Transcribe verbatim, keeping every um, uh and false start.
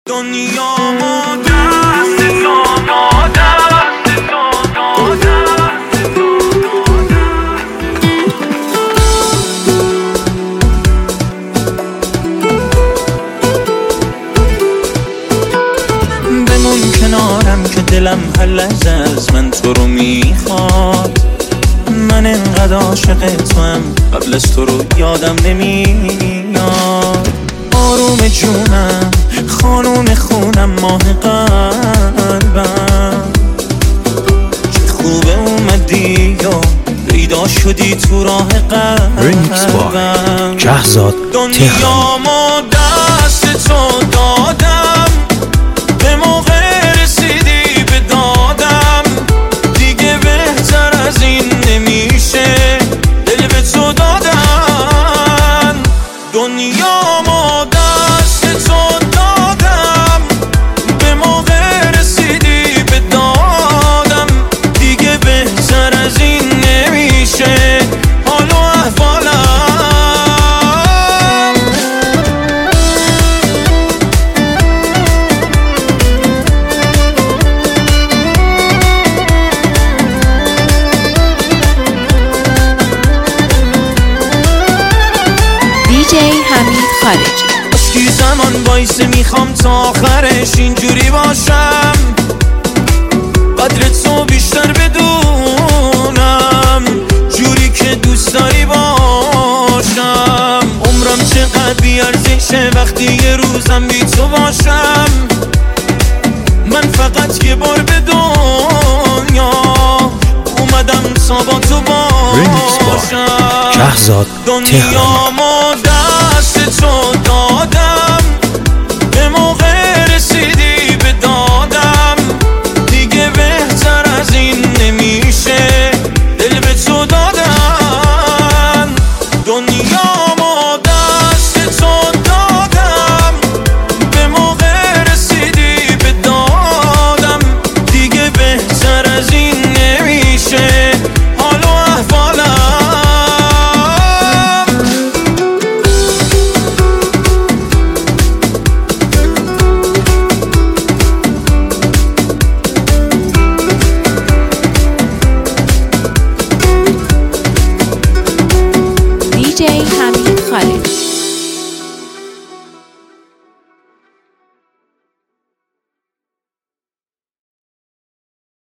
دنیا ما دست تو دست تو دست بمون کنارم که دلم هر لحظه از من تو رو میخواد. من انقدر عاشق توام قبل از تو رو یادم نمیاد. آروم جونم خانوم خونم ماه قلبم، چه خوبه اومدی و پیدا شدی تو راه قلبم. جهزاد دنیا ما دست تو دادم، به موقع رسیدی به دادم. دیگه بهتر از این نمیشه، دل به تو دادن. دنیا ما دست تو دادم، به موقع رسیدی به دادم. دیگه بهتر از این نمیشه، حال و احوالم. دی جی حمید خارجی. اشکی زمان وایسه میخوام تا آخرش اینجوری باشم، قدر تو بیشتر بدونم، جوری که دوست داری باشم. عمرم چقدر بیارزشه وقتی یه روزم بی تو باشم. من فقط یه بار به دنیا اومدم تا با تو باشم. جهزاد دنیا ما دست تو